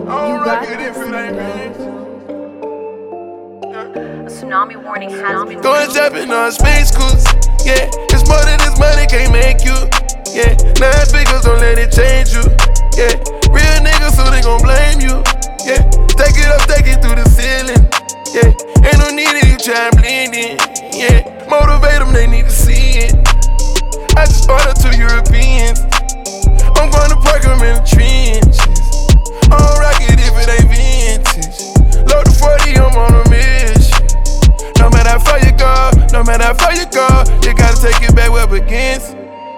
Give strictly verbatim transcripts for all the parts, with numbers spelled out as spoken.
You got this, A tsunami warning has been Going jumping on space cruise, yeah. It's more than this money can't make you, yeah. Nine figures don't let it change you, yeah. Real niggas so they gon' blame you, yeah. Take it up, take it through the ceiling, yeah. Ain't no need of you try and blend in, yeah. Motivate them, they need to see it. I just ordered two Europeans. I'm gonna park them in the trenches. I don't rock it if it ain't vintage. Load the forty, I'm on a mission. No matter how far you go, no matter how far you go, you gotta take it back where it begins.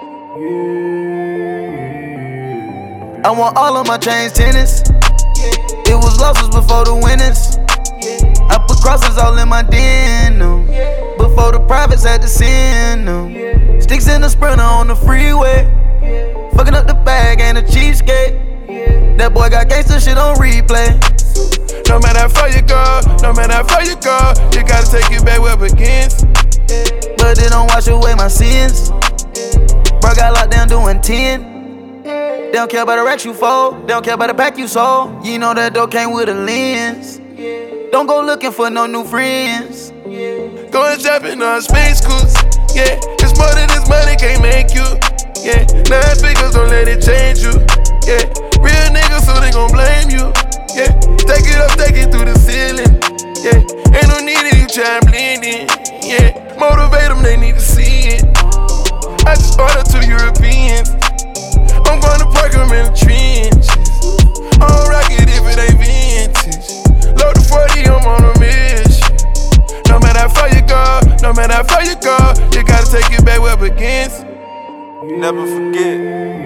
I want all of my chains tennis. It was losses before the winners. I put crosses all in my denim. Before the privates had to send them. Sticks in the Sprinter on the freeway. Fucking up the bag, ain't a cheapskate. That boy got gangsta shit on replay. No matter how far you go, no matter how far you go, you gotta take it back where it begins. But it don't wash away my sins. Bro got locked down doing ten. They don't care about the racks you fold. They don't care about the pack you sold. You know that dough came with a lens. Don't go looking for no new friends. Going jumping on space cruise, yeah. It's more than this money can't make you, yeah. Nine figures don't let it change you, yeah. Real niggas so they gon' blame you, yeah. Take it up, take it through the ceiling, yeah. Ain't no need of you try and blend in, yeah. Motivate them, they need to see it. I just ordered two Europeans. I'm gonna park them in the trenches. I don't rock it if it ain't vintage. Load the forty, I'm on a mission. No matter how far you go, no matter how far you go, you gotta take it back where it begins. Never forget.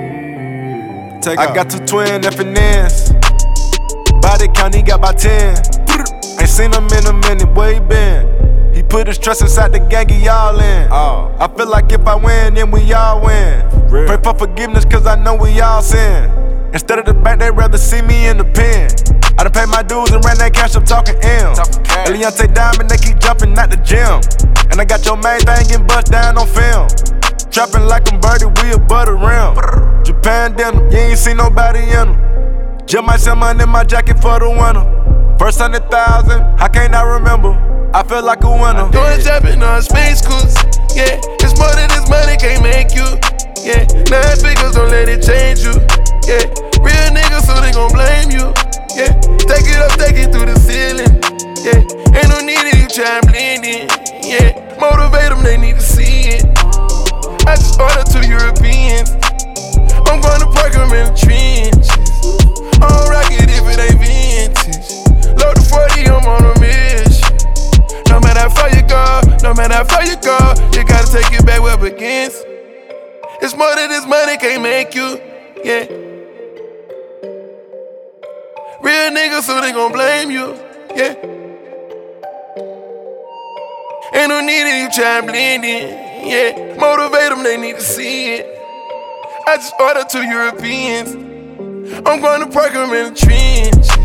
Take I got two twin F and N's. Body count, he got about ten. Ain't seen him in a minute, where he been? He put his trust inside the gang, he all in. Oh. I feel like if I win, then we all win. Real. Pray for forgiveness, cause I know we all sin. Instead of the back, they rather see me in the pen. I done paid my dues and ran that cash up talking M. Eliante Diamond, they keep jumping at the gym. And I got your main thing getting bust down on film. Trapping like I'm birdie, we above the rim. Japan denim, you ain't seen nobody in them. Just might send money in my jacket for the winter. First hundred thousand, how can't I remember? I feel like a winner. Going jumping on space cruise, yeah. It's more than this money can't make you, yeah. Nine figures don't let it change you, yeah. Real niggas so they gon' blame you, yeah. Take it up, take it through the ceiling, yeah. Ain't no need of you try and blend in, yeah. Motivate them, they need to see it. I just ordered two Europeans. I'm gonna park them in the trenches. I don't rock it if it ain't vintage. Load the forty, I'm on a mission. No matter how far you go, no matter how far you go, you gotta take it back where it begins. It's more than this money can't make you, yeah. Real niggas so they gon' blame you, yeah. Ain't no need of you try and blend in, yeah. Motivate them, they need to see it. I just ordered two Europeans. I'm gonna park them in the trenches.